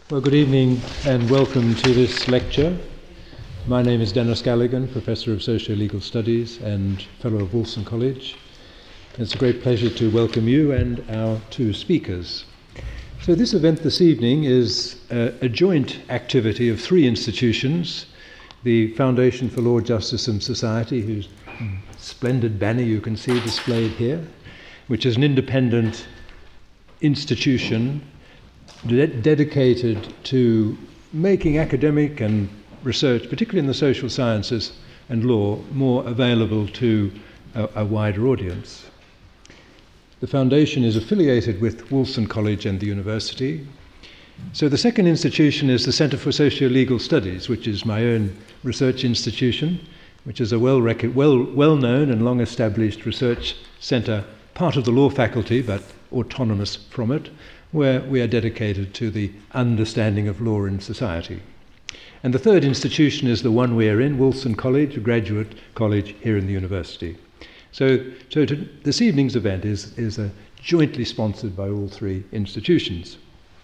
Well, good evening and welcome to this lecture. My name is Dennis Galligan, Professor of Socio-Legal Studies and Fellow of Wolfson College. It's a great pleasure to welcome you and our two speakers. So this event this evening is a joint activity of three institutions: the Foundation for Law, Justice and Society, whose splendid banner you can see displayed here, which is an independent institution dedicated to making academic and research, particularly in the social sciences and law, more available to a wider audience. The Foundation is affiliated with Wolfson College and the university. So the second institution is the Centre for Socio-Legal Studies, which is my own research institution, which is a well-known and long-established research centre, part of the law faculty but autonomous from it, where we are dedicated to the understanding of law in society. And the third institution is the one we are in, Wolfson College, a graduate college here in the university. So this evening's event is jointly sponsored by all three institutions.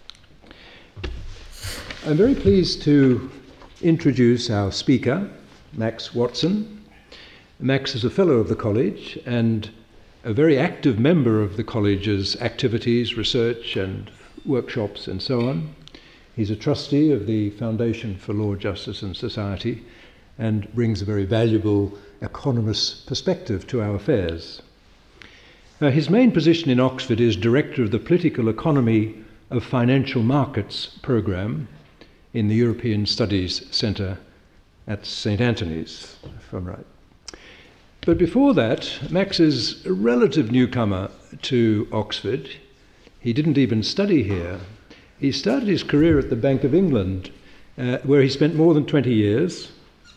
I'm very pleased to introduce our speaker, Max Watson. Max is a fellow of the college and a very active member of the college's activities, research and workshops and so on. He's a trustee of the Foundation for Law, Justice and Society and brings a very valuable economist perspective to our affairs. His main position in Oxford is Director of the Political Economy of Financial Markets programme in the European Studies Centre at St Antony's, if I'm right. But before that, Max is a relative newcomer to Oxford. He didn't even study here. He started his career at the Bank of England, where he spent more than 20 years.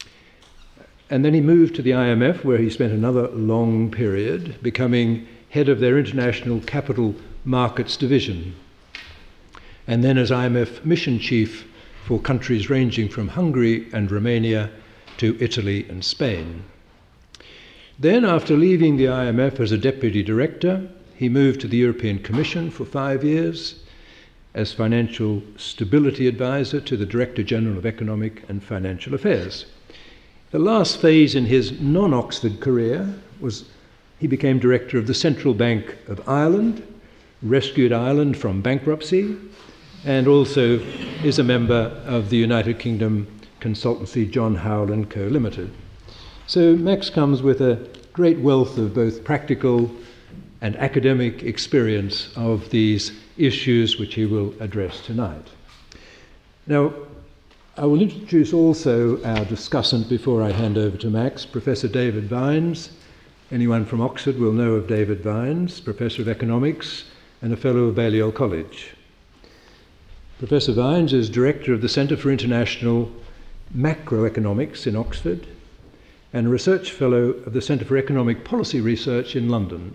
And then he moved to the IMF, where he spent another long period, becoming head of their International Capital Markets Division. And then as IMF mission chief for countries ranging from Hungary and Romania to Italy and Spain. Then, after leaving the IMF as a deputy director, he moved to the European Commission for 5 years as financial stability advisor to the Director General of Economic and Financial Affairs. The last phase in his non-Oxford career was he became director of the Central Bank of Ireland, rescued Ireland from bankruptcy, and also is a member of the United Kingdom consultancy John Howell & Co. Limited. So Max comes with a great wealth of both practical and academic experience of these issues which he will address tonight. Now, I will introduce also our discussant before I hand over to Max, Professor David Vines. Anyone from Oxford will know of David Vines, Professor of Economics and a Fellow of Balliol College. Professor Vines is Director of the Centre for International Macroeconomics in Oxford and a Research Fellow of the Centre for Economic Policy Research in London.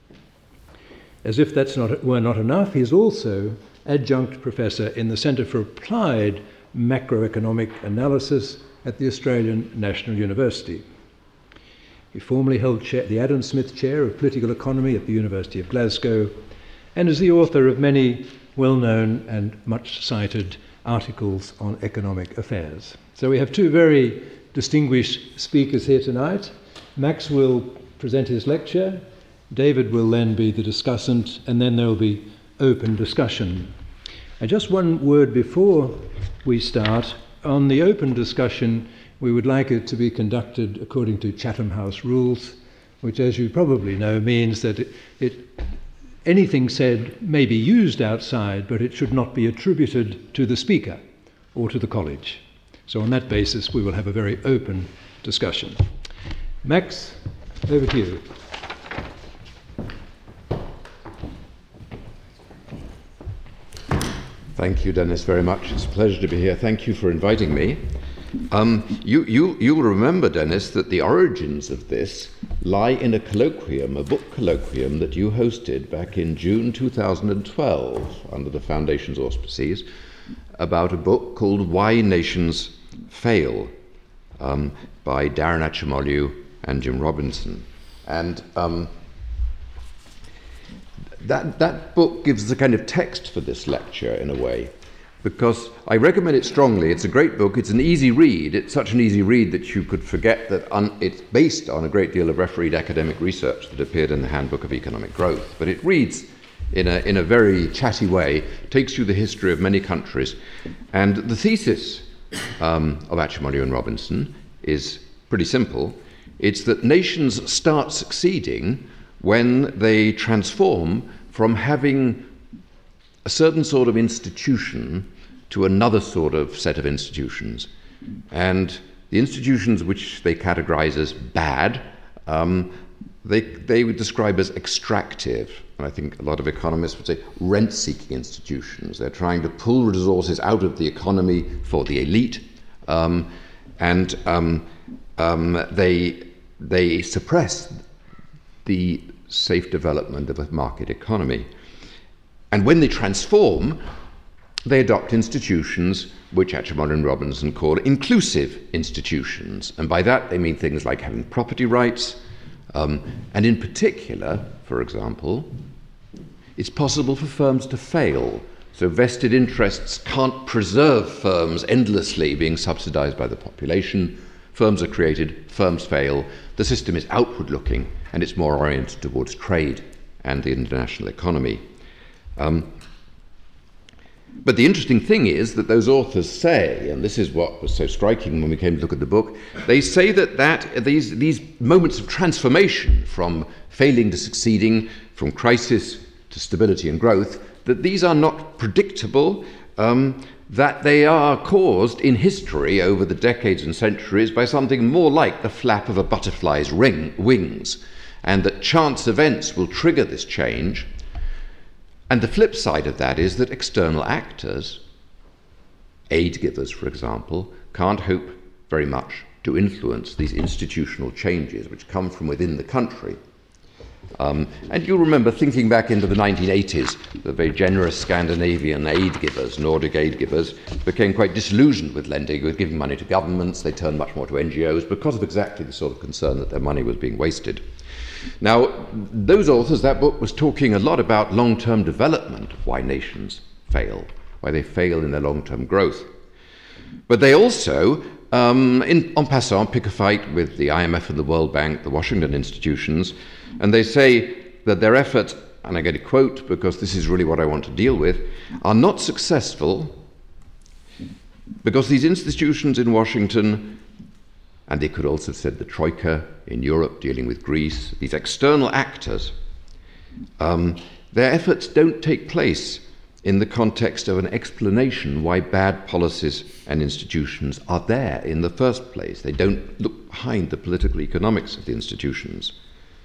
As if were not enough, he is also Adjunct Professor in the Centre for Applied Macroeconomic Analysis at the Australian National University. He formerly held the Adam Smith Chair of Political Economy at the University of Glasgow and is the author of many well-known and much-cited articles on economic affairs. So we have two very distinguished speakers here tonight. Max will present his lecture, David will then be the discussant, and then there will be open discussion. And just one word before we start. On the open discussion, we would like it to be conducted according to Chatham House rules, which, as you probably know, means that anything said may be used outside, but it should not be attributed to the speaker or to the college. So on that basis, we will have a very open discussion. Max, over to you. Thank you, Dennis, very much. It's a pleasure to be here. Thank you for inviting me. You'll remember, Dennis, that the origins of this lie in a colloquium, a book colloquium that you hosted back in June 2012 under the Foundation's auspices about a book called Why Nations Fail by Darren Acemoglu and Jim Robinson. And that book gives the kind of text for this lecture in a way. because I recommend it strongly. It's a great book. It's an easy read. It's such an easy read that you could forget that it's based on a great deal of refereed academic research that appeared in the Handbook of Economic Growth. But it reads in a very chatty way, takes you the history of many countries. And the thesis of Acemoglu and Robinson is pretty simple. It's that nations start succeeding when they transform from having a certain sort of institution to another sort of set of institutions. And the institutions which they categorize as bad, they would describe as extractive. And I think a lot of economists would say rent-seeking institutions. They're trying to pull resources out of the economy for the elite, and they suppress the safe development of a market economy. And when they transform, they adopt institutions which Acemoglu and Robinson call inclusive institutions. And by that they mean things like having property rights, and in particular, for example, it's possible for firms to fail. So vested interests can't preserve firms endlessly being subsidized by the population. Firms are created, firms fail, the system is outward-looking, and it's more oriented towards trade and the international economy. But the interesting thing is that those authors say, and this is what was so striking when we came to look at the book, they say that these moments of transformation from failing to succeeding, from crisis to stability and growth, that these are not predictable, that they are caused in history over the decades and centuries by something more like the flap of a butterfly's wings, and that chance events will trigger this change. And the flip side of that is that external actors, aid givers, for example, can't hope very much to influence these institutional changes which come from within the country. And you'll remember, thinking back into the 1980s, the very generous Scandinavian aid givers, Nordic aid givers, became quite disillusioned with lending, with giving money to governments. They turned much more to NGOs because of exactly the sort of concern that their money was being wasted. Now, those authors, that book was talking a lot about long-term development, why nations fail, why they fail in their long-term growth. But they also, en passant, pick a fight with the IMF and the World Bank, the Washington institutions, and they say that their efforts, and I get a quote because this is really what I want to deal with, are not successful because these institutions in Washington, and they could also have said the Troika in Europe dealing with Greece, these external actors, their efforts don't take place in the context of an explanation why bad policies and institutions are there in the first place. They don't look behind the political economics of the institutions.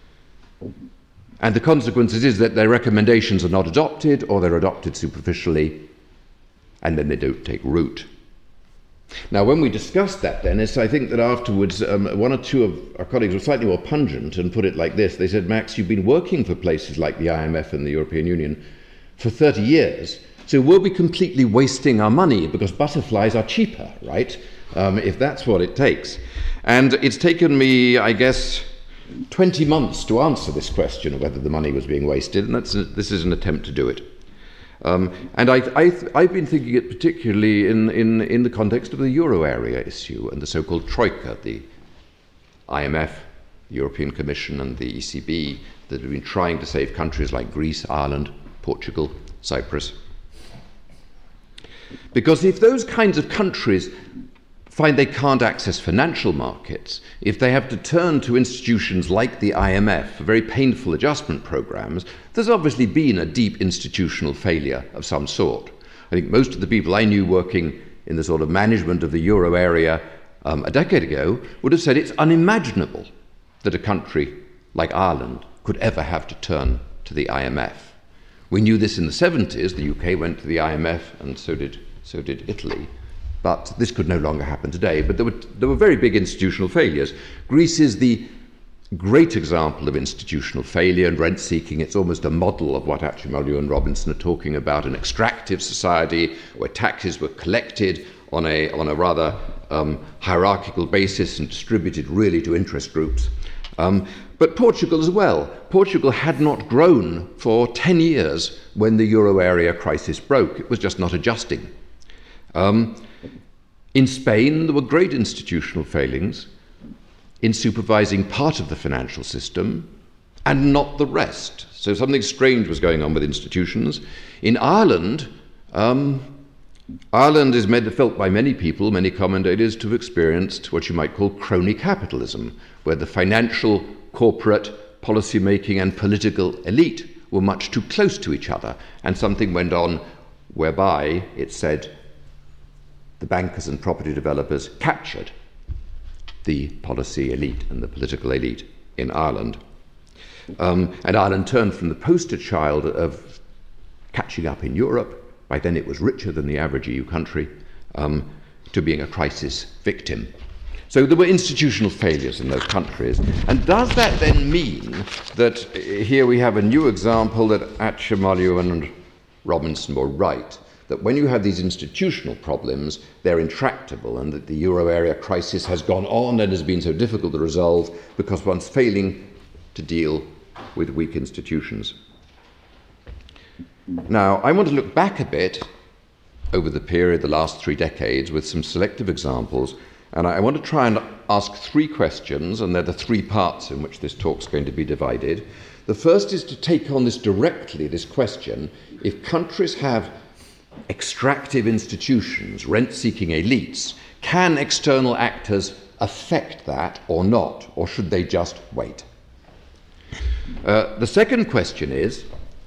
And the consequences is that their recommendations are not adopted, or they're adopted superficially, and then they don't take root. Now, when we discussed that, Dennis, I think that afterwards one or two of our colleagues were slightly more pungent and put it like this. They said, Max, you've been working for places like the IMF and the European Union for 30 years, so we'll be completely wasting our money because butterflies are cheaper, right? If that's what it takes. And it's taken me, I guess, 20 months to answer this question of whether the money was being wasted, and this is an attempt to do it. And I've been thinking it particularly in the context of the euro area issue and the so-called Troika, the IMF, the European Commission and the ECB that have been trying to save countries like Greece, Ireland, Portugal, Cyprus. Because if those kinds of countries find they can't access financial markets, if they have to turn to institutions like the IMF for very painful adjustment programs, there's obviously been a deep institutional failure of some sort. I think most of the people I knew working in the sort of management of the euro area a decade ago would have said it's unimaginable that a country like Ireland could ever have to turn to the IMF. We knew this in the 70s. The UK went to the IMF, and so did Italy. But this could no longer happen today. But there were very big institutional failures. Greece is the great example of institutional failure and rent-seeking. It's almost a model of what Acemoglu and Robinson are talking about, an extractive society where taxes were collected on a rather hierarchical basis and distributed really to interest groups. But Portugal as well. Portugal had not grown for 10 years when the euro area crisis broke. It was just not adjusting. In Spain, there were great institutional failings in supervising part of the financial system and not the rest. So something strange was going on with institutions. In Ireland, Ireland is felt by many people, many commentators, to have experienced what you might call crony capitalism, where the financial, corporate, policy-making and political elite were much too close to each other, and something went on whereby it said the bankers and property developers captured the policy elite and the political elite in Ireland. And Ireland turned from the poster child of catching up in Europe, by then it was richer than the average EU country, to being a crisis victim. So there were institutional failures in those countries. And does that then mean that here we have a new example that Acemoglu and Robinson were right, that when you have these institutional problems, they're intractable, and that the euro area crisis has gone on and has been so difficult to resolve because one's failing to deal with weak institutions? Now, I want to look back a bit over the period, the last 3 decades, with some selective examples, and I want to try and ask 3 questions, and they're the 3 parts in which this talk's going to be divided. The first is to take on this directly, this question: if countries have extractive institutions, rent-seeking elites, can external actors affect that or not, or should they just wait? The second question is,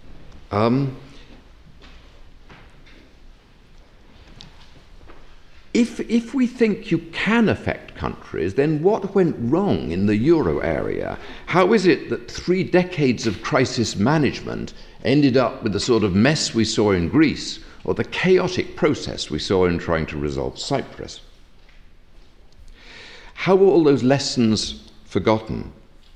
if we think you can affect countries, then what went wrong in the euro area? How is it that 3 decades of crisis management ended up with the sort of mess we saw in Greece, or the chaotic process we saw in trying to resolve Cyprus? How were all those lessons forgotten?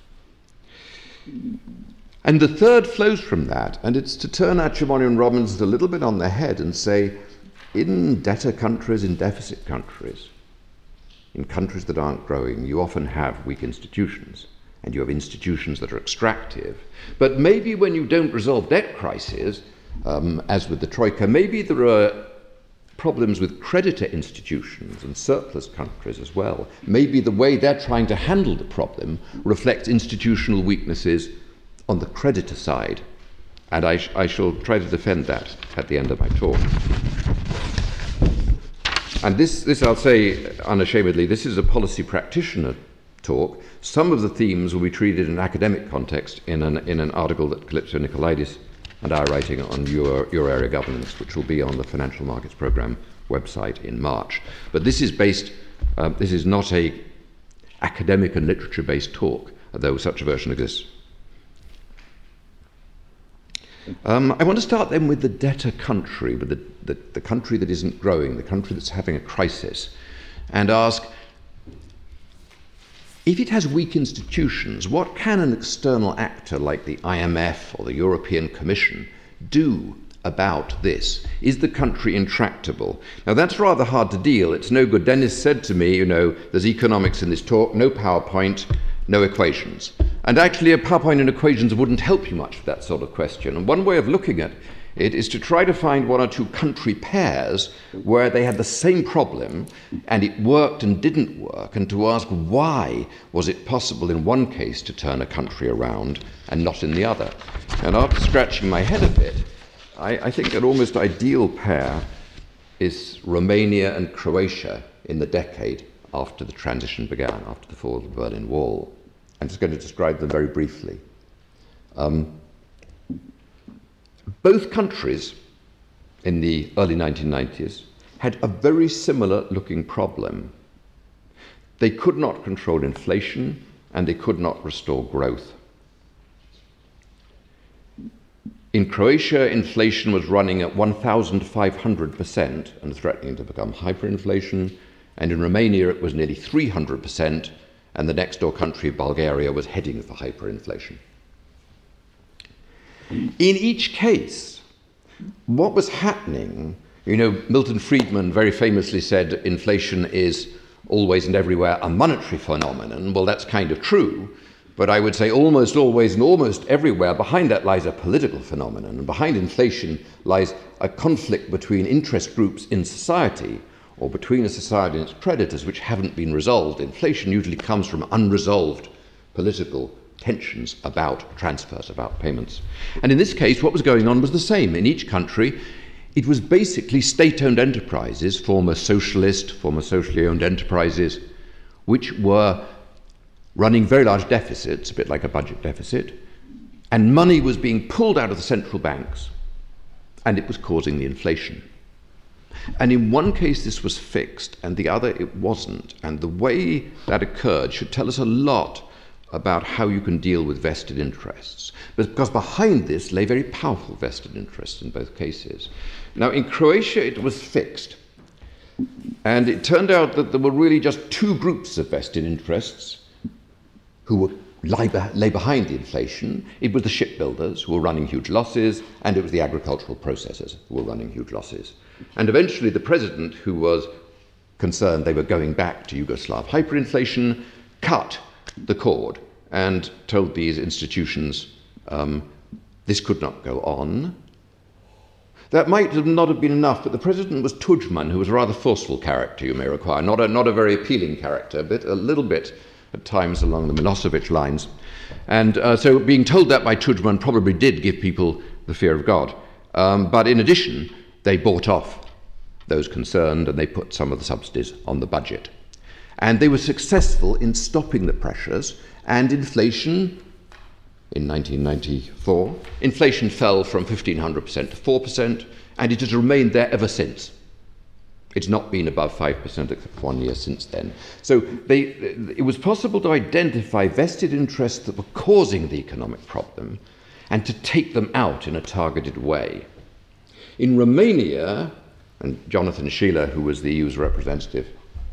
And the third flows from that, and it's to turn Acemoglu and Robinson a little bit on their head and say, in debtor countries, in deficit countries, in countries that aren't growing, you often have weak institutions, and you have institutions that are extractive. But maybe when you don't resolve debt crises, as with the Troika, maybe there are problems with creditor institutions and surplus countries as well. Maybe the way they're trying to handle the problem reflects institutional weaknesses on the creditor side. And I shall try to defend that at the end of my talk. And this I'll say unashamedly, this is a policy practitioner talk. Some of the themes will be treated in an academic context in an article that Calypso Nikolaidis and I are writing on euro area governance, which will be on the Financial Markets Programme website in March. But this is based, this is not a academic and literature-based talk, though such a version exists. I want to start then with the debtor country, with the country that isn't growing, the country that's having a crisis, and ask, if it has weak institutions, what can an external actor like the IMF or the European Commission do about this? Is the country intractable? Now, that's rather hard to deal. It's no good. Dennis said to me, there's economics in this talk, no PowerPoint, no equations. And actually, a PowerPoint and equations wouldn't help you much with that sort of question. And one way of looking at it is to try to find 1 or 2 country pairs where they had the same problem and it worked and didn't work, and to ask why was it possible in one case to turn a country around and not in the other. And after scratching my head a bit, I think an almost ideal pair is Romania and Croatia in the decade after the transition began, after the fall of the Berlin Wall. I'm just going to describe them very briefly. Both countries in the early 1990s had a very similar looking problem. They could not control inflation and they could not restore growth. In Croatia, inflation was running at 1,500% and threatening to become hyperinflation, and in Romania it was nearly 300%, and the next door country, Bulgaria, was heading for hyperinflation. In each case, what was happening, Milton Friedman very famously said inflation is always and everywhere a monetary phenomenon. Well, that's kind of true, But I would say almost always and almost everywhere, behind that lies a political phenomenon, and behind inflation lies a conflict between interest groups in society, or between a society and its creditors, which haven't been resolved. Inflation usually comes from unresolved political tensions about transfers, about payments. And in this case, what was going on was the same. In each country, it was basically state-owned enterprises, former socially owned enterprises, which were running very large deficits, a bit like a budget deficit, and money was being pulled out of the central banks, and it was causing the inflation. And in one case this was fixed, and the other it wasn't. And the way that occurred should tell us a lot about how you can deal with vested interests. Because behind this lay very powerful vested interests in both cases. Now, in Croatia it was fixed. And it turned out that there were really just two groups of vested interests who lay behind the inflation. It was the shipbuilders, who were running huge losses, and it was the agricultural processors, who were running huge losses. And eventually the president, who was concerned they were going back to Yugoslav hyperinflation, cut the cord and told these institutions this could not go on. That might not have been enough, but the president was Tudjman, who was a rather forceful character, you may recall, not a very appealing character, but a little bit at times along the Milosevic lines. And so being told that by Tudjman probably did give people the fear of God. But in addition, they bought off those concerned and they put some of the subsidies on the budget. And they were successful in stopping the pressures, and inflation, in 1994, inflation fell from 1,500% to 4%, and it has remained there ever since. It's not been above 5% except for 1 year since then. So it was possible to identify vested interests that were causing the economic problem and to take them out in a targeted way. In Romania, and Jonathan Sheila, who was the EU's representative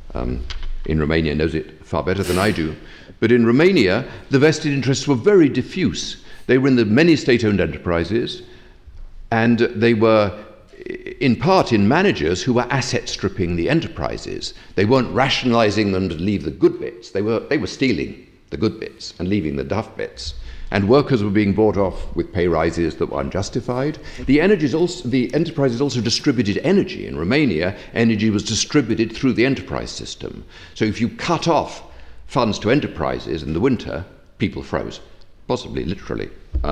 in Romania, knows it far better than I do, but in Romania, the vested interests were very diffuse. They were in the many state-owned enterprises, and they were in part in managers who were asset stripping the enterprises. They weren't rationalizing them to leave the good bits. They were stealing the good bits and leaving the duff bits. And workers were being bought off with pay rises that were unjustified. The enterprises also distributed energy. In Romania, energy was distributed through the enterprise system. So if you cut off funds to enterprises in the winter, people froze, possibly literally.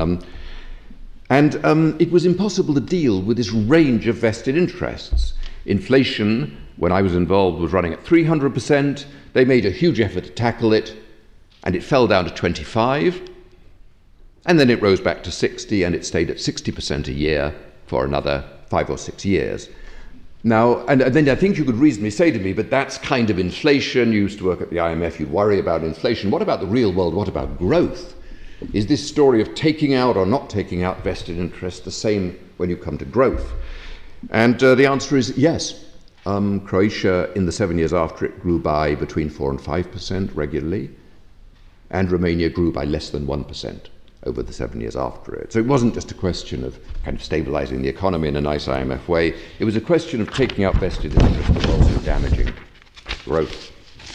It was impossible to deal with this range of vested interests. Inflation, when I was involved, was running at 300%. They made a huge effort to tackle it, and it fell down to 25%. And then it rose back to 60%, and it stayed at 60% a year for another 5 or 6 years. Now, and then I think you could reasonably say to me, but that's kind of inflation. You used to work at the IMF, you'd worry about inflation. What about the real world? What about growth? Is this story of taking out or not taking out vested interests the same when you come to growth? And the answer is yes. Croatia, in the 7 years after it, grew by between 4 and 5% regularly, and Romania grew by less than 1% over the 7 years after it. So it wasn't just a question of kind of stabilizing the economy in a nice IMF way. It was a question of taking out vested interests but also damaging growth.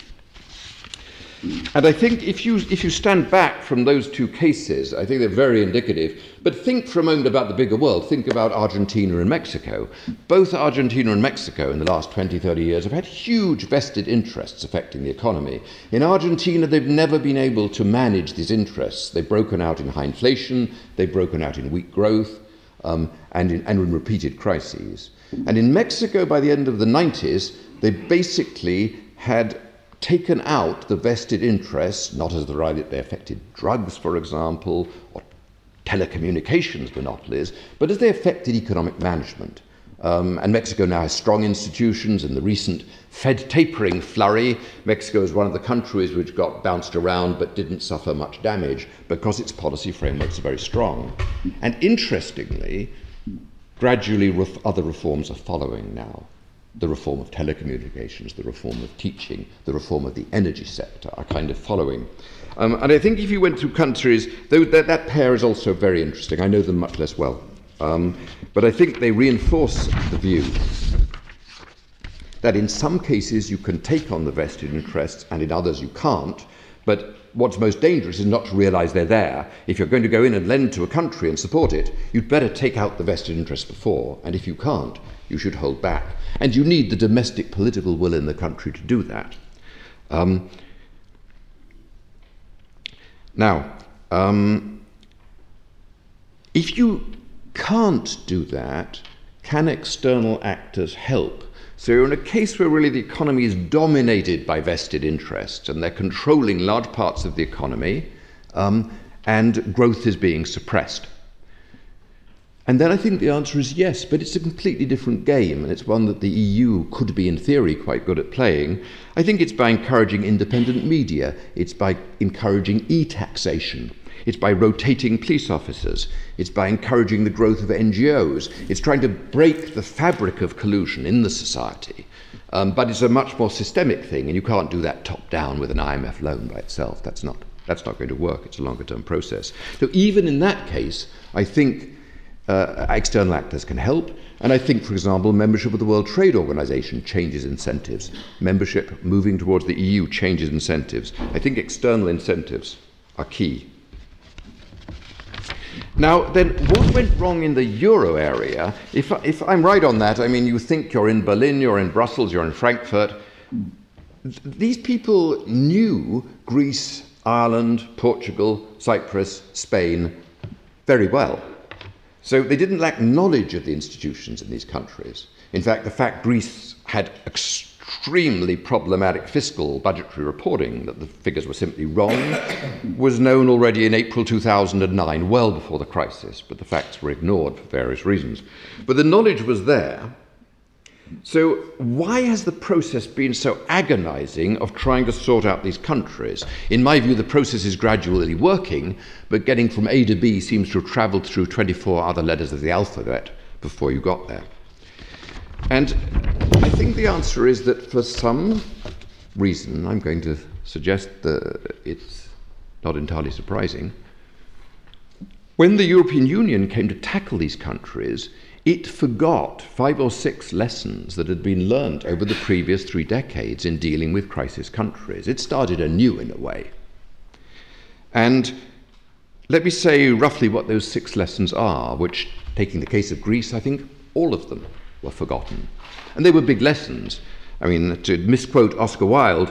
And I think if you stand back from those two cases, I think they're very indicative. But think for a moment about the bigger world. Think about Argentina and Mexico. Both Argentina and Mexico in the last 20, 30 years have had huge vested interests affecting the economy. In Argentina, they've never been able to manage these interests. They've broken out in high inflation, they've broken out in weak growth, and in repeated crises. And in Mexico, by the end of the 90s, they basically had taken out the vested interests, not as the right that they affected drugs, for example, or telecommunications monopolies, but as they affected economic management. And Mexico now has strong institutions. In the recent Fed tapering flurry, Mexico is one of the countries which got bounced around but didn't suffer much damage because its policy frameworks are very strong. And interestingly, gradually other reforms are following now. The reform of telecommunications, the reform of teaching, the reform of the energy sector are kind of following. And I think if you went through countries, that pair is also very interesting. I know them much less well. But I think they reinforce the view that in some cases you can take on the vested interests and in others you can't, But what's most dangerous is not to realise they're there. If you're going to go in and lend to a country and support it, you'd better take out the vested interest before, and if you can't, you should hold back. And you need the domestic political will in the country to do that. If you can't do that, can external actors help? So you're in a case where really the economy is dominated by vested interests and they're controlling large parts of the economy, and growth is being suppressed. And then I think the answer is yes, but it's a completely different game, and it's one that the EU could be, in theory, quite good at playing. I think it's by encouraging independent media, it's by encouraging e-taxation, it's by rotating police officers, it's by encouraging the growth of NGOs, it's trying to break the fabric of collusion in the society. But it's a much more systemic thing, and you can't do that top-down with an IMF loan by itself. That's not going to work. It's a longer-term process. So even in that case, I think external actors can help, and I think, for example, membership of the World Trade Organization changes incentives. Membership moving towards the EU changes incentives. I think external incentives are key. Now, then, what went wrong in the euro area? If I'm right on that, I mean, you think you're in Berlin, you're in Brussels, you're in Frankfurt. These people knew Greece, Ireland, Portugal, Cyprus, Spain very well. So they didn't lack knowledge of the institutions in these countries. In fact, the fact Greece had extremely problematic fiscal budgetary reporting, that the figures were simply wrong, was known already in April 2009, well before the crisis, but the facts were ignored for various reasons. But the knowledge was there. So why has the process been so agonizing of trying to sort out these countries? In my view, the process is gradually working, but getting from A to B seems to have traveled through 24 other letters of the alphabet before you got there. And I think the answer is that for some reason, I'm going to suggest that it's not entirely surprising, when the European Union came to tackle these countries, it forgot 5 or 6 lessons that had been learnt over the previous 3 decades in dealing with crisis countries. It started anew in a way. And let me say roughly what those 6 lessons are, which, taking the case of Greece, I think all of them were forgotten. And they were big lessons. I mean, to misquote Oscar Wilde,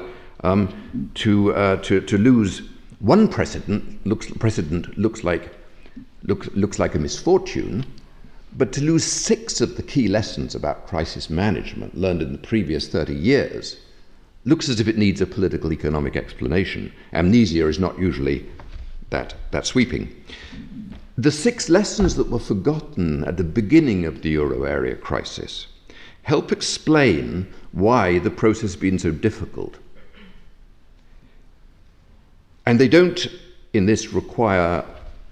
to lose one precedent looks like a misfortune, but to lose 6 of the key lessons about crisis management learned in the previous 30 years looks as if it needs a political economic explanation. Amnesia is not usually that sweeping. The 6 lessons that were forgotten at the beginning of the euro area crisis help explain why the process has been so difficult. And they don't, in this, require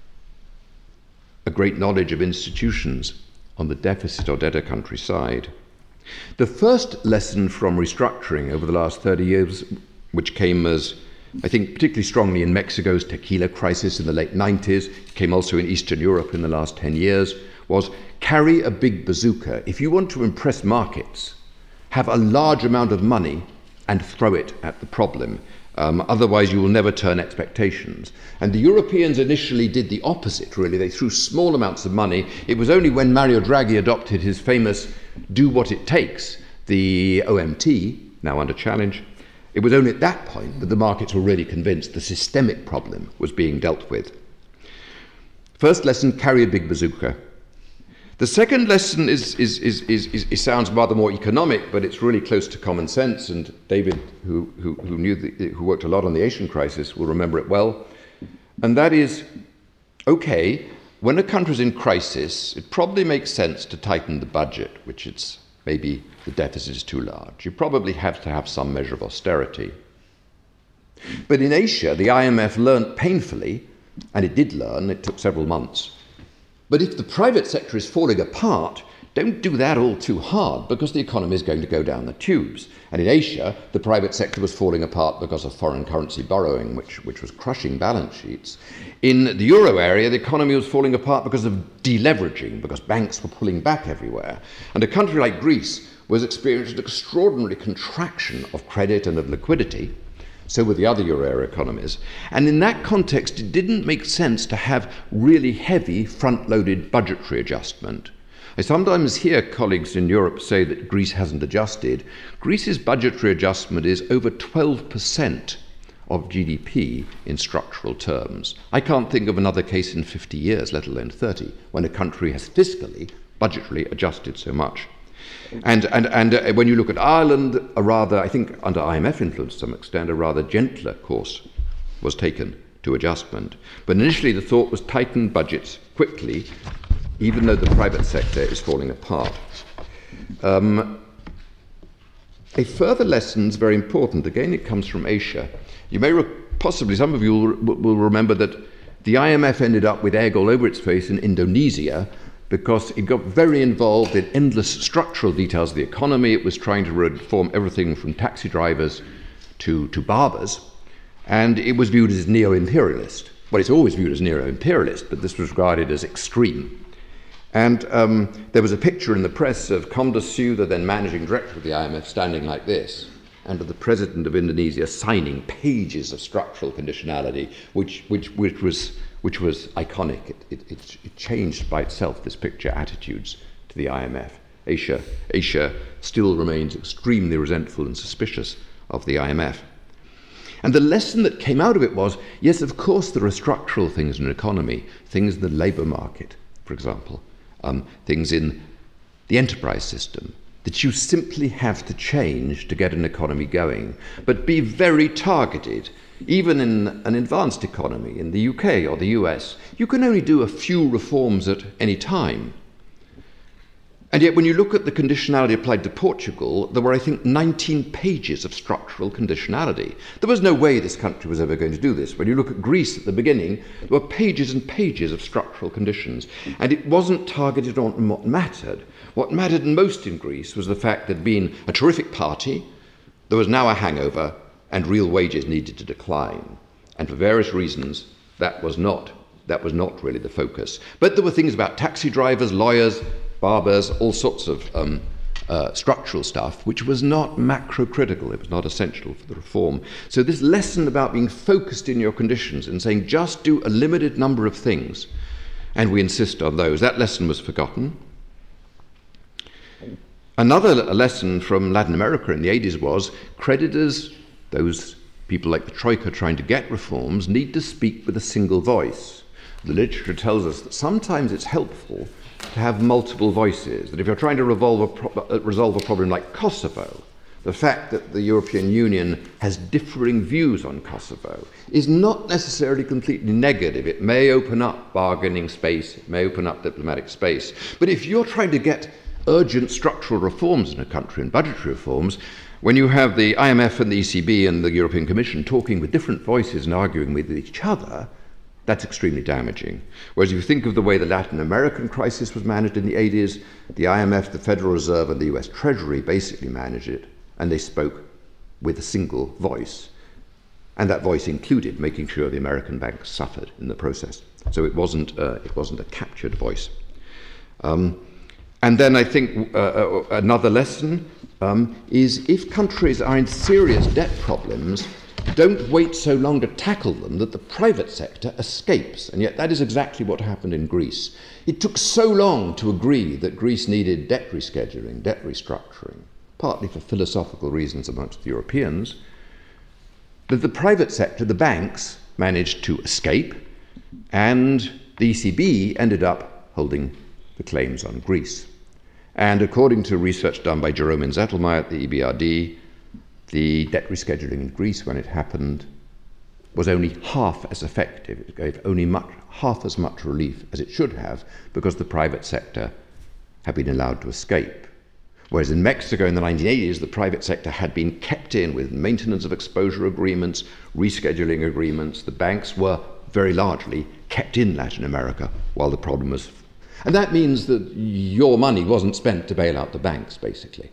a great knowledge of institutions on the deficit or debtor country side. The first lesson from restructuring over the last 30 years, which came as, I think, particularly strongly in Mexico's tequila crisis in the late 90s, came also in Eastern Europe in the last 10 years, was carry a big bazooka. If you want to impress markets, have a large amount of money and throw it at the problem. Otherwise, you will never turn expectations. And the Europeans initially did the opposite, really. They threw small amounts of money. It was only when Mario Draghi adopted his famous do what it takes, the OMT, now under challenge, it was only at that point that the markets were really convinced the systemic problem was being dealt with. First lesson, carry a big bazooka. The second lesson sounds rather more economic, but it's really close to common sense. And David, who worked a lot on the Asian crisis, will remember it well. And that is, okay, when a country's in crisis, it probably makes sense to tighten the budget, which it's maybe the deficit is too large. You probably have to have some measure of austerity. But in Asia, the IMF learnt painfully, and it did learn, it took several months. But if the private sector is falling apart, don't do that all too hard, because the economy is going to go down the tubes. And in Asia, the private sector was falling apart because of foreign currency borrowing, which was crushing balance sheets. In the euro area, the economy was falling apart because of deleveraging, because banks were pulling back everywhere. And a country like Greece was experiencing an extraordinary contraction of credit and of liquidity. So were the other euro area economies. And in that context, it didn't make sense to have really heavy front-loaded budgetary adjustment. I sometimes hear colleagues in Europe say that Greece hasn't adjusted. Greece's budgetary adjustment is over 12% of GDP in structural terms. I can't think of another case in 50 years, let alone 30, when a country has fiscally, budgetarily adjusted so much. And when you look at Ireland, a rather, I think under IMF influence to some extent, a rather gentler course was taken to adjustment. But initially the thought was tighten budgets quickly, even though the private sector is falling apart. A further lesson is very important. Again, it comes from Asia. You may possibly, some of you will remember that the IMF ended up with egg all over its face in Indonesia because it got very involved in endless structural details of the economy. It was trying to reform everything from taxi drivers to barbers, and it was viewed as neo-imperialist. Well, it's always viewed as neo-imperialist, but this was regarded as extreme. And there was a picture in the press of Komda, the then managing director of the IMF, standing like this, and of the president of Indonesia signing pages of structural conditionality, which was iconic. It changed by itself, this picture, attitudes to the IMF. Asia still remains extremely resentful and suspicious of the IMF. And the lesson that came out of it was, yes, of course there are structural things in an economy, things in the labour market, for example, things in the enterprise system, that you simply have to change to get an economy going, but be very targeted. Even in an advanced economy, in the UK or the US, you can only do a few reforms at any time. And yet when you look at the conditionality applied to Portugal, there were, I think, 19 pages of structural conditionality. There was no way this country was ever going to do this. When you look at Greece at the beginning, there were pages and pages of structural conditions. And it wasn't targeted on what mattered. What mattered most in Greece was the fact that being a terrific party, there was now a hangover, and real wages needed to decline. And for various reasons, that was not really the focus. But there were things about taxi drivers, lawyers, barbers, all sorts of structural stuff, which was not macro-critical. It was not essential for the reform. So this lesson about being focused in your conditions and saying just do a limited number of things, and we insist on those, that lesson was forgotten. Another lesson from Latin America in the 80s was creditors, those people like the Troika trying to get reforms, need to speak with a single voice. The literature tells us that sometimes it's helpful to have multiple voices, that if you're trying to resolve a problem like Kosovo, the fact that the European Union has differing views on Kosovo is not necessarily completely negative. It may open up bargaining space, it may open up diplomatic space. But if you're trying to get urgent structural reforms in a country and budgetary reforms, when you have the IMF and the ECB and the European Commission talking with different voices and arguing with each other, that's extremely damaging. Whereas if you think of the way the Latin American crisis was managed in the 80s, the IMF, the Federal Reserve, and the US Treasury basically managed it, and they spoke with a single voice. And that voice included making sure the American banks suffered in the process. So it wasn't a captured voice. And then I think another lesson is if countries are in serious debt problems, don't wait so long to tackle them that the private sector escapes. And yet that is exactly what happened in Greece. It took so long to agree that Greece needed debt rescheduling, debt restructuring, partly for philosophical reasons amongst the Europeans, that the private sector, the banks, managed to escape, and the ECB ended up holding the claims on Greece. And according to research done by Jerome Zettelmeyer at the EBRD, the debt rescheduling in Greece, when it happened, was only half as effective. It gave only half as much relief as it should have because the private sector had been allowed to escape. Whereas in Mexico in the 1980s, the private sector had been kept in with maintenance of exposure agreements, rescheduling agreements. The banks were very largely kept in Latin America while the problem was. And that means that your money wasn't spent to bail out the banks, basically.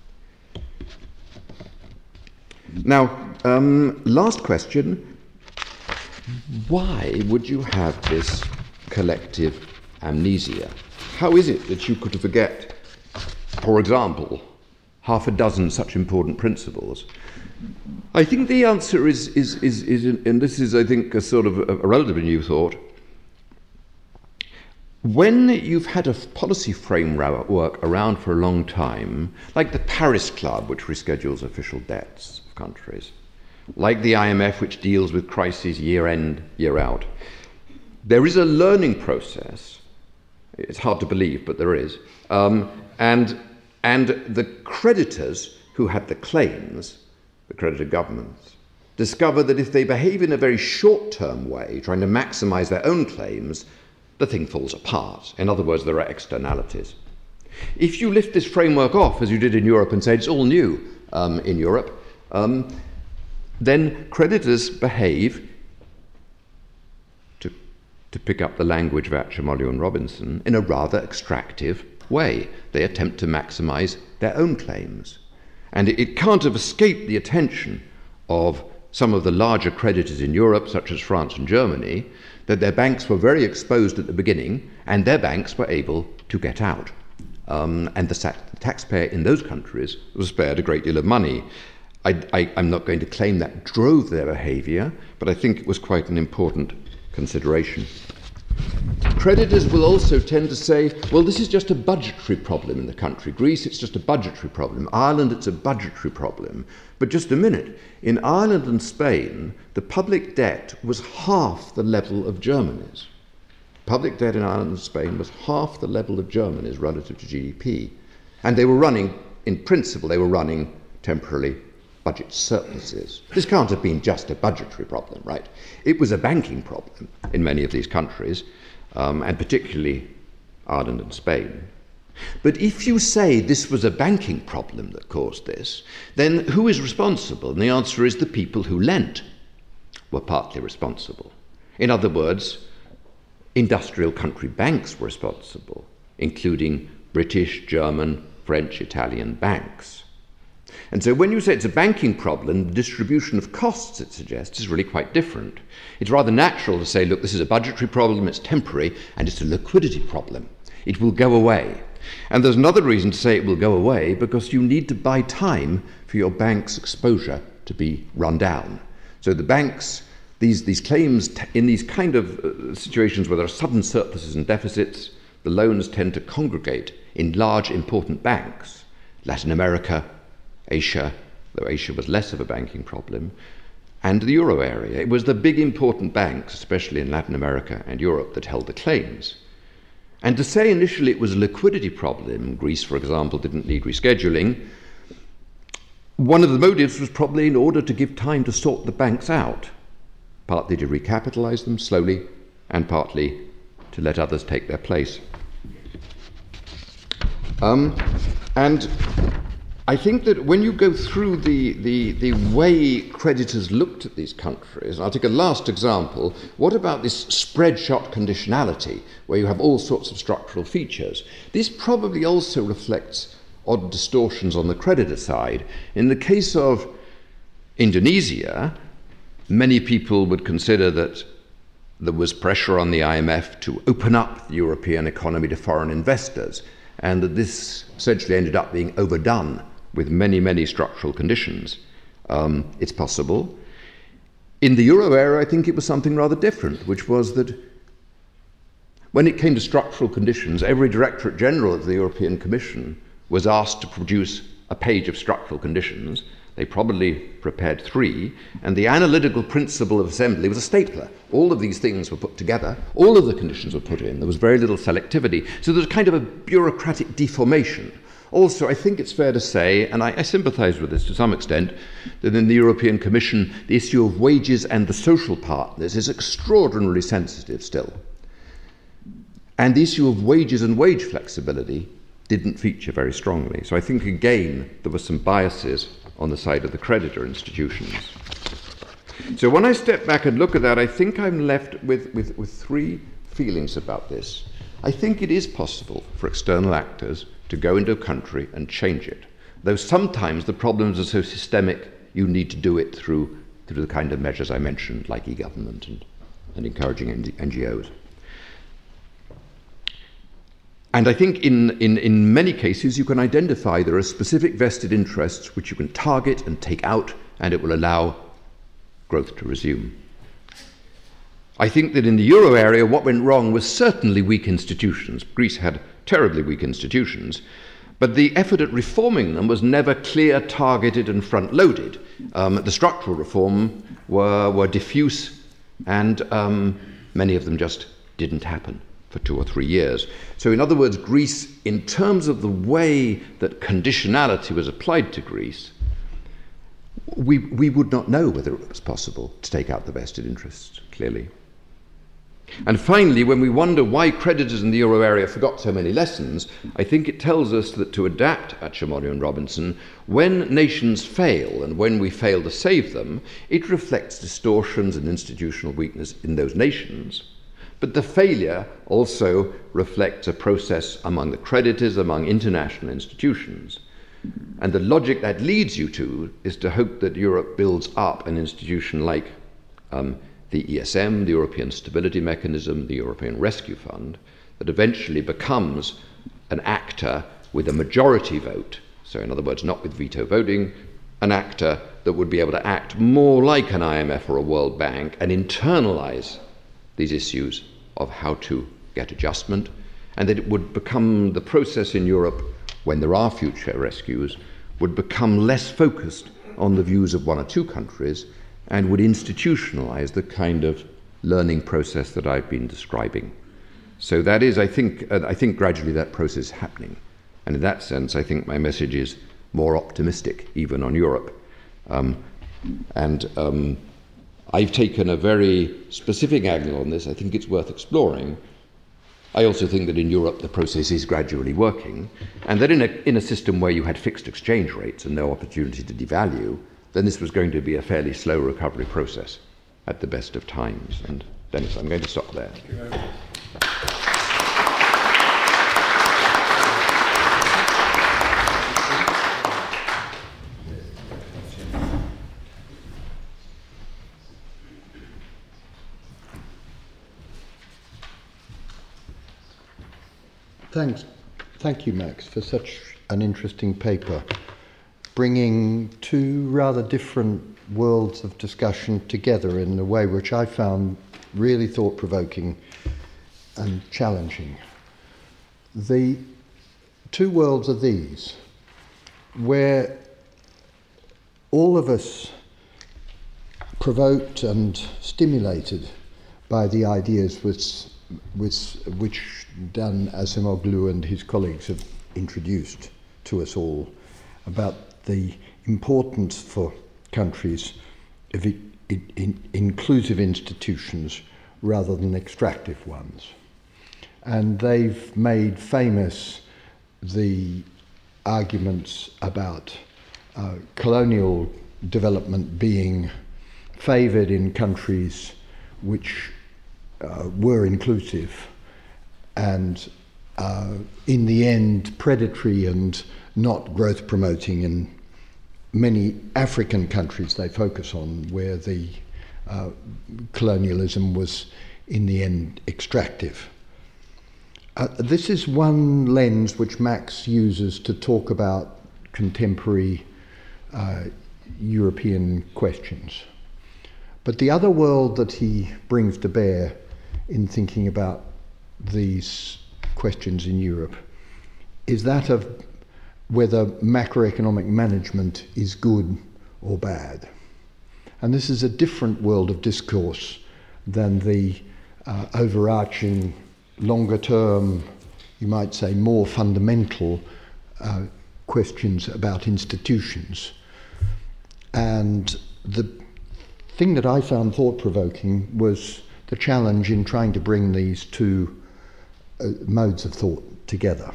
Now, last question. Why would you have this collective amnesia? How is it that you could forget, for example, half a dozen such important principles? I think the answer is and this is, I think, a sort of a relatively new thought. When you've had a policy framework around for a long time, like the Paris Club, which reschedules official debts of countries, like the IMF, which deals with crises year in, year out, there is a learning process. It's hard to believe, but there is. And the creditors who had the claims, the creditor governments, discover that if they behave in a very short-term way, trying to maximize their own claims, the thing falls apart. In other words, there are externalities. If you lift this framework off, as you did in Europe, and say it's all new in Europe, then creditors behave, to pick up the language of Acemoglu and Robinson, in a rather extractive way. They attempt to maximize their own claims. And it can't have escaped the attention of some of the larger creditors in Europe, such as France and Germany, that their banks were very exposed at the beginning, and their banks were able to get out. And the taxpayer in those countries was spared a great deal of money. I'm not going to claim that drove their behavior, but I think it was quite an important consideration. Creditors will also tend to say, well, this is just a budgetary problem in the country. Greece, it's just a budgetary problem. Ireland, it's a budgetary problem. But just a minute, in Ireland and Spain, the public debt was half the level of Germany's. Public debt in Ireland and Spain was half the level of Germany's relative to GDP. And they were running, in principle, they were running temporarily budget surpluses. This can't have been just a budgetary problem, right? It was a banking problem in many of these countries, and particularly Ireland and Spain. But if you say this was a banking problem that caused this, then who is responsible? And the answer is the people who lent were partly responsible. In other words, industrial country banks were responsible, including British, German, French, Italian banks. And so when you say it's a banking problem, the distribution of costs, it suggests, is really quite different. It's rather natural to say, look, this is a budgetary problem, it's temporary, and it's a liquidity problem. It will go away. And there's another reason to say it will go away, because you need to buy time for your bank's exposure to be run down. So the banks, these claims, in these kind of situations where there are sudden surpluses and deficits, the loans tend to congregate in large, important banks. Latin America, Asia, though Asia was less of a banking problem, and the euro area. It was the big important banks, especially in Latin America and Europe, that held the claims. And to say initially it was a liquidity problem, Greece, for example, didn't need rescheduling, one of the motives was probably in order to give time to sort the banks out, partly to recapitalize them slowly, and partly to let others take their place. And I think that when you go through the way creditors looked at these countries, and I'll take a last example, what about this spread shot conditionality, where you have all sorts of structural features? This probably also reflects odd distortions on the creditor side. In the case of Indonesia, many people would consider that there was pressure on the IMF to open up the European economy to foreign investors, and that this essentially ended up being overdone with many, many structural conditions. It's possible. In the euro area, I think it was something rather different, which was that when it came to structural conditions, every Directorate General of the European Commission was asked to produce a page of structural conditions. They probably prepared 3, and the analytical principle of assembly was a stapler. All of these things were put together, all of the conditions were put in, there was very little selectivity, so there was kind of a bureaucratic deformation. Also, I think it's fair to say, and I sympathise with this to some extent, that in the European Commission, the issue of wages and the social partners is extraordinarily sensitive still. And the issue of wages and wage flexibility didn't feature very strongly. So I think, again, there were some biases on the side of the creditor institutions. So when I step back and look at that, I think I'm left with 3 feelings about this. I think it is possible for external actors to go into a country and change it, though sometimes the problems are so systemic you need to do it through the kind of measures I mentioned, like e-government and encouraging NGOs. And I think in many cases you can identify there are specific vested interests which you can target and take out, and it will allow growth to resume. I think that in the euro area what went wrong was certainly weak institutions. Greece had terribly weak institutions, but the effort at reforming them was never clear, targeted and front-loaded. The structural reform were diffuse, and many of them just didn't happen for 2 or 3 years. So in other words, Greece, in terms of the way that conditionality was applied to Greece, we would not know whether it was possible to take out the vested interests, clearly. And finally, when we wonder why creditors in the euro area forgot so many lessons, I think it tells us that to adapt Acemoglu and Robinson, when nations fail and when we fail to save them, it reflects distortions and institutional weakness in those nations. But the failure also reflects a process among the creditors, among international institutions. And the logic that leads you to is to hope that Europe builds up an institution like the ESM, the European Stability Mechanism, the European Rescue Fund, that eventually becomes an actor with a majority vote, so in other words, not with veto voting, an actor that would be able to act more like an IMF or a World Bank and internalize these issues of how to get adjustment, and that it would become the process in Europe, when there are future rescues, would become less focused on the views of 1 or 2 countries and would institutionalize the kind of learning process that I've been describing. So that is, I think gradually that process is happening. And in that sense, I think my message is more optimistic, even on Europe. I've taken a very specific angle on this. I think it's worth exploring. I also think that in Europe the process is gradually working, and that in a system where you had fixed exchange rates and no opportunity to devalue, then this was going to be a fairly slow recovery process at the best of times. And Dennis, I'm going to stop there. Thank you very much. Thank you, Max, for such an interesting paper, bringing 2 rather different worlds of discussion together in a way which I found really thought-provoking and challenging. The 2 worlds are these, where all of us provoked and stimulated by the ideas which Dan Acemoglu and his colleagues have introduced to us all about the importance for countries of inclusive institutions rather than extractive ones. And they've made famous the arguments about colonial development being favoured in countries which were inclusive and in the end predatory and not growth promoting in many African countries they focus on, where the colonialism was in the end extractive. This is one lens which Max uses to talk about contemporary European questions. But the other world that he brings to bear in thinking about these questions in Europe is that of whether macroeconomic management is good or bad. And this is a different world of discourse than the overarching, longer term, you might say more fundamental questions about institutions. And the thing that I found thought-provoking was the challenge in trying to bring these 2 modes of thought together.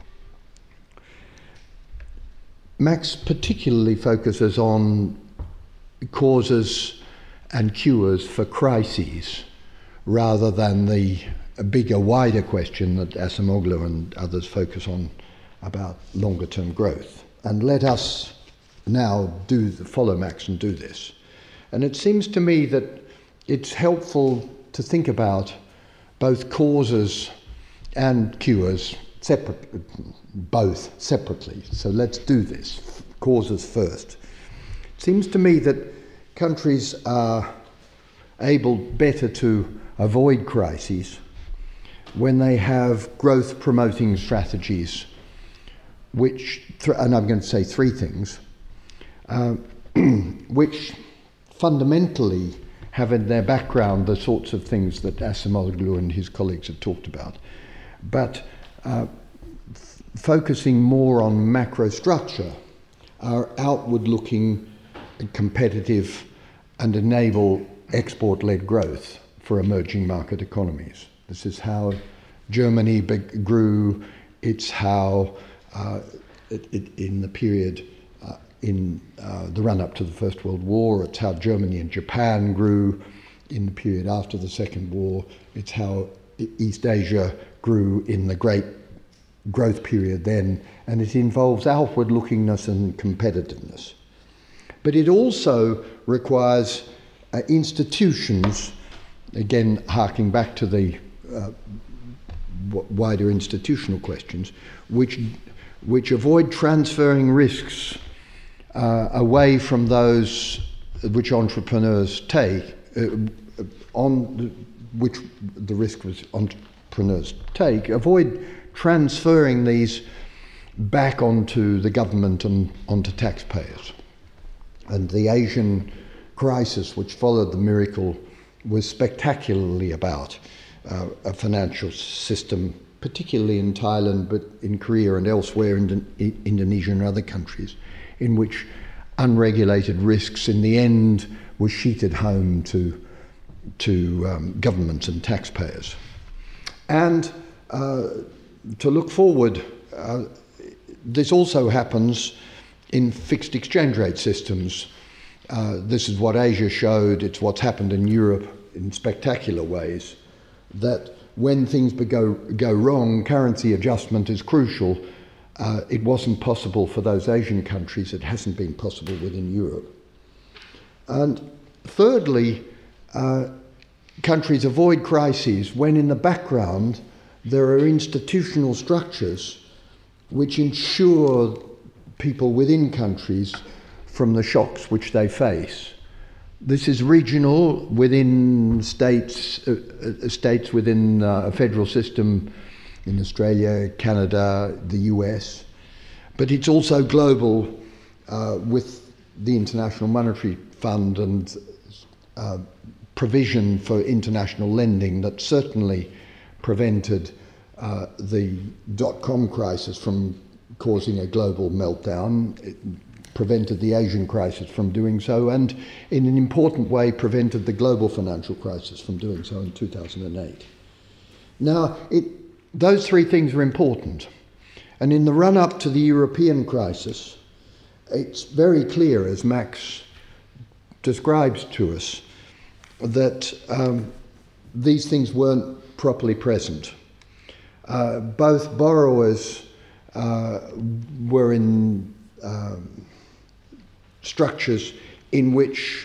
Max particularly focuses on causes and cures for crises rather than the bigger, wider question that Acemoglu and others focus on about longer-term growth. And let us now follow Max and do this. And it seems to me that it's helpful to think about both causes and cures both separately. So let's do this. Causes first. It seems to me that countries are able better to avoid crises when they have growth-promoting strategies, and I'm going to say three things, which fundamentally have in their background the sorts of things that Acemoglu and his colleagues have talked about, but focusing more on macro structure, are outward-looking, competitive, and enable export-led growth for emerging market economies. This is how Germany grew. It's how, in the period in the run-up to the First World War, it's how Germany and Japan grew in the period after the Second War. It's how East Asia grew in the great growth period then, and it involves outward-lookingness and competitiveness. But it also requires institutions, again harking back to the wider institutional questions, which avoid transferring risks away from those which entrepreneurs take, which the risk was entrepreneurs take, avoid transferring these back onto the government and onto taxpayers. And the Asian crisis which followed the miracle was spectacularly about a financial system, particularly in Thailand, but in Korea and elsewhere, in Indonesia and other countries, in which unregulated risks in the end were sheeted home to governments and taxpayers. And to look forward, this also happens in fixed exchange rate systems. This is what Asia showed. It's what's happened in Europe in spectacular ways, that when things go wrong, currency adjustment is crucial. It wasn't possible for those Asian countries. It hasn't been possible within Europe. And thirdly, countries avoid crises when in the background there are institutional structures which ensure people within countries from the shocks which they face. This is regional within states within a federal system in Australia, Canada, the US, but it's also global with the International Monetary Fund and provision for international lending that certainly prevented the dot-com crisis from causing a global meltdown. It prevented the Asian crisis from doing so, and in an important way prevented the global financial crisis from doing so in 2008. Now, those three things are important. And in the run-up to the European crisis, it's very clear, as Max describes to us, that these things weren't properly present. Both borrowers were in structures in which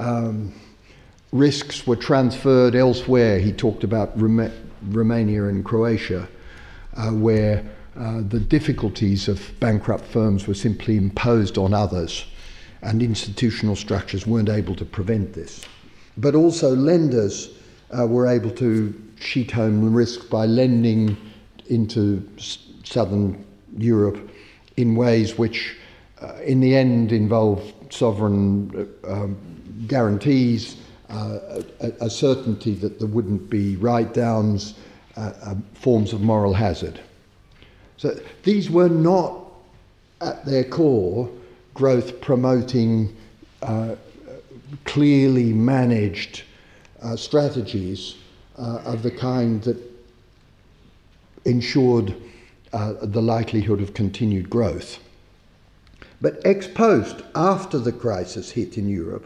risks were transferred elsewhere. He talked about Romania and Croatia, where the difficulties of bankrupt firms were simply imposed on others, and institutional structures weren't able to prevent this. But also lenders were able to sheet home risk by lending into southern Europe in ways which in the end involved sovereign guarantees, a certainty that there wouldn't be write-downs, forms of moral hazard. So these were not at their core growth-promoting, clearly managed strategies of the kind that ensured the likelihood of continued growth. But ex post, after the crisis hit in Europe,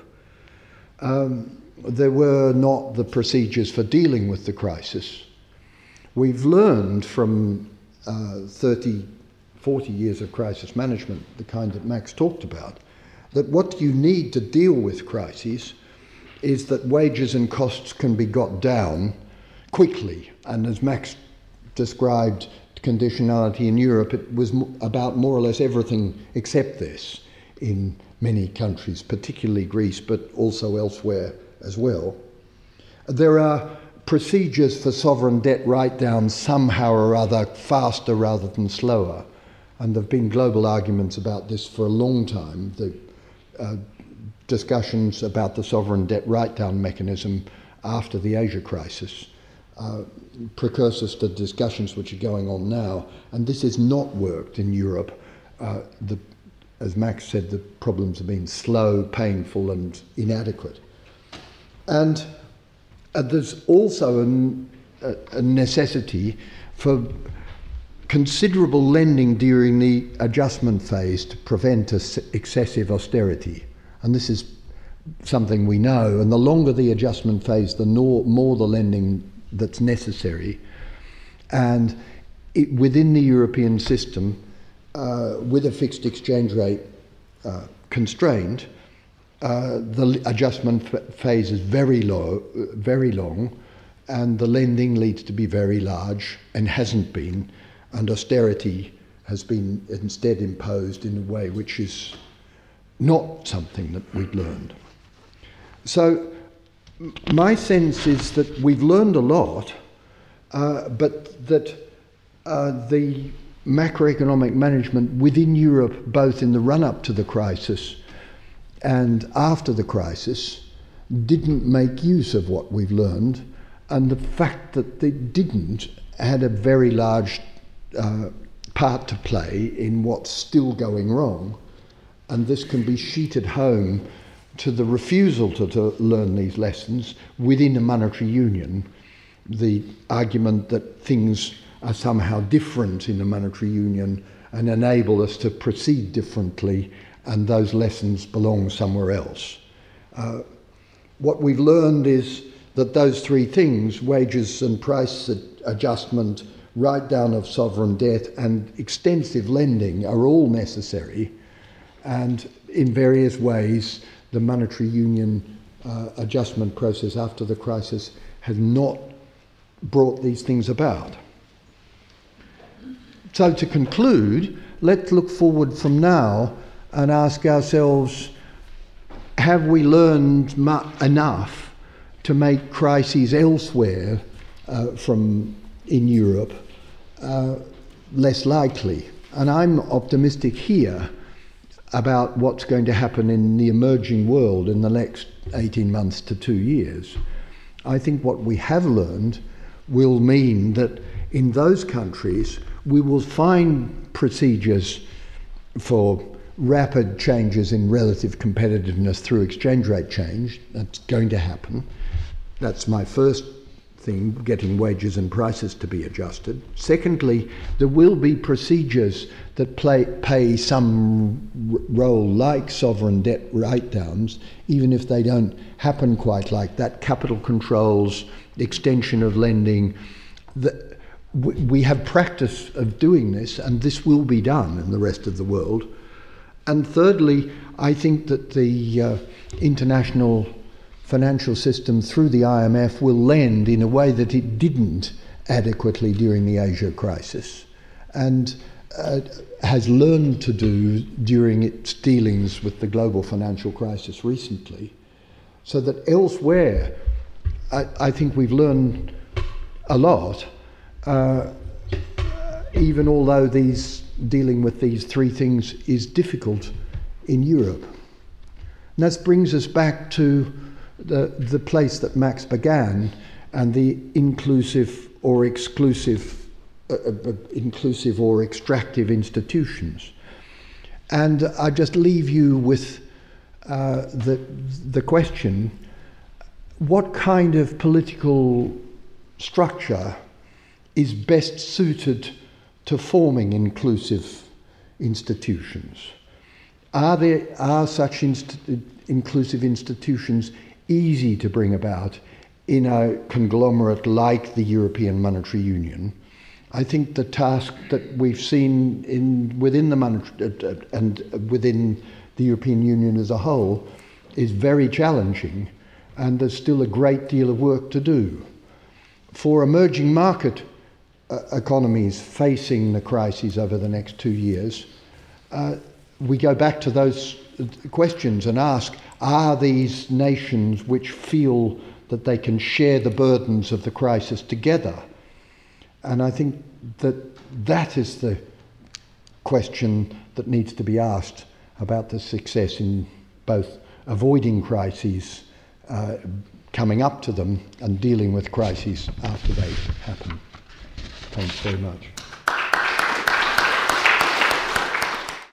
there were not the procedures for dealing with the crisis. We've learned from 30, 40 years of crisis management, the kind that Max talked about, that what you need to deal with crises is that wages and costs can be got down quickly, and as Max described, conditionality in Europe, it was about more or less everything except this in many countries, particularly Greece, but also elsewhere as well. There are procedures for sovereign debt write-downs somehow or other faster rather than slower. And there have been global arguments about this for a long time. The discussions about the sovereign debt write-down mechanism after the Asia crisis, precursors to discussions which are going on now. And this has not worked in Europe. As Max said, the problems have been slow, painful and inadequate. And there's also a necessity for considerable lending during the adjustment phase to prevent excessive austerity. And this is something we know. And the longer the adjustment phase, the more the lending that's necessary. And within the European system, with a fixed exchange rate constraint, the adjustment phase is very long, and the lending needs to be very large and hasn't been, and austerity has been instead imposed in a way which is not something that we've learned. So my sense is that we've learned a lot, but that the macroeconomic management within Europe, both in the run-up to the crisis and after the crisis, didn't make use of what we've learned, and the fact that they didn't had a very large part to play in what's still going wrong, and this can be sheeted home to the refusal to learn these lessons within a monetary union, the argument that things are somehow different in a monetary union and enable us to proceed differently, and those lessons belong somewhere else. What we've learned is that those three things, wages and price adjustment, write-down of sovereign debt and extensive lending, are all necessary, and in various ways the monetary union adjustment process after the crisis has not brought these things about. So to conclude, let's look forward from now and ask ourselves, have we learned enough to make crises elsewhere in Europe less likely? And I'm optimistic here about what's going to happen in the emerging world in the next 18 months to 2 years. I think what we have learned will mean that in those countries we will find procedures for rapid changes in relative competitiveness through exchange rate change. That's going to happen. That's my first thing, getting wages and prices to be adjusted. Secondly, there will be procedures that play some role, like sovereign debt write-downs, even if they don't happen quite like that. Capital controls, extension of lending. We have practice of doing this, and this will be done in the rest of the world. And thirdly, I think that the international financial system through the IMF will lend in a way that it didn't adequately during the Asia crisis, and has learned to do during its dealings with the global financial crisis recently. So that elsewhere, I think we've learned a lot, even although dealing with these three things is difficult in Europe. And that brings us back to the place that Max began, and the inclusive or exclusive, inclusive or extractive institutions. And I just leave you with the question, what kind of political structure is best suited to forming inclusive institutions? Are such inclusive institutions easy to bring about in a conglomerate like the European Monetary Union? I think the task that we've seen within the monetary and within the European Union as a whole is very challenging, and there's still a great deal of work to do. For emerging market economies facing the crises over the next 2 years, we go back to those questions and ask, are these nations which feel that they can share the burdens of the crisis together? And I think that is the question that needs to be asked about the success in both avoiding crises, coming up to them, and dealing with crises after they happen. Thanks very much.